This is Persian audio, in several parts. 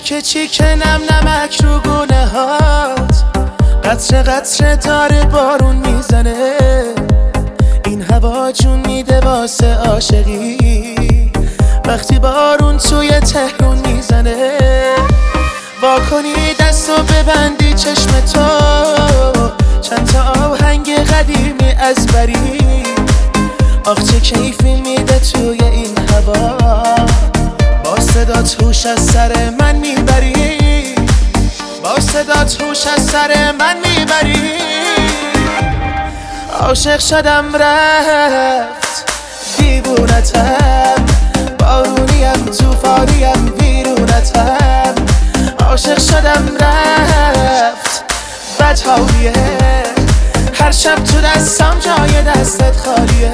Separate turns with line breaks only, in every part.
چیکه چیکه نم نمک رو گونه هات، قطره قطره داره بارون میزنه، این هوا جون میده واسه عاشقی وقتی بارون توی تهرون میزنه. واکنی دستو ببندی چشم تو، چند تا آهنگ قدیمی از بری، آخ چه کیفی میده توی این هوا، با صدات هوش از سر من میبری، با صدات هوش از سر من میبری. عاشق شدم رفت دیوونتم، بارونیم توفانیم ویرونتم، عاشق شدم رفت بدحالیه، هر شب تو دستم جای دستت خالیه.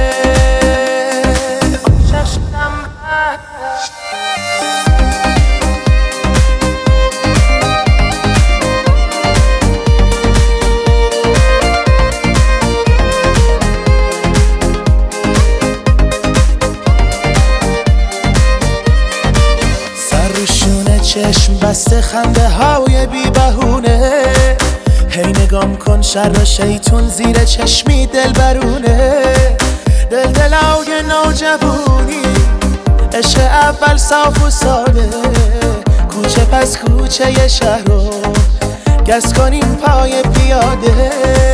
عاشق شدم رفت. چشم بسته خنده های بی بهونه، هی نگام کن شر شیطون زیر چشمی دل برونه، دلای نوجوانی عشق اول صاف و ساده، کوچه پس کوچه ی شهر رو گز کنیم پای پیاده.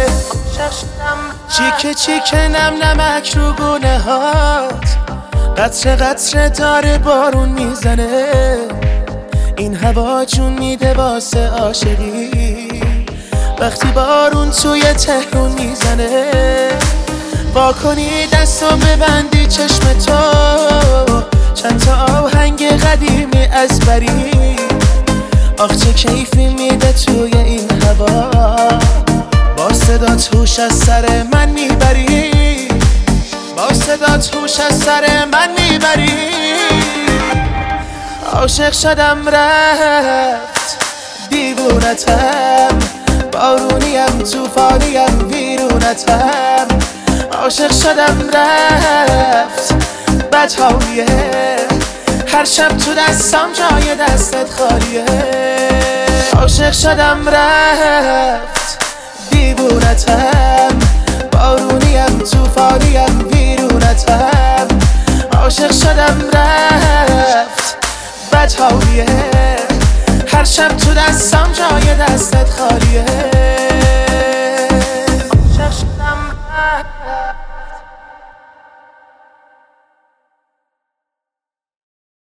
چیکه چیکه نم نمک رو گونه هات، قطره قطره داره بارون میزنه، این هوا جون میده واسه عاشقی وقتی بارون توی تهرون میزنه. واکنی دستو ببندی چشم تو، چند تا آهنگ قدیمی از بری، آخ چه کیفی میده توی این هوا، با صدات هوش از سر من میبری، با صدات هوش از سر من میبری. عاشق شدم رفت دیوونتم، بارونیم توفانیم ویرونتم، عاشق شدم رفت بدحالیه، هر شب تو دستم جای دستت خالیه. عاشق شدم رفت دیوونتم، بارونیم توفانیم ویرونتم، عاشق شدم رفت بدحالیه، هر شب تو دستم جای دستت خالیه. عاشق شدم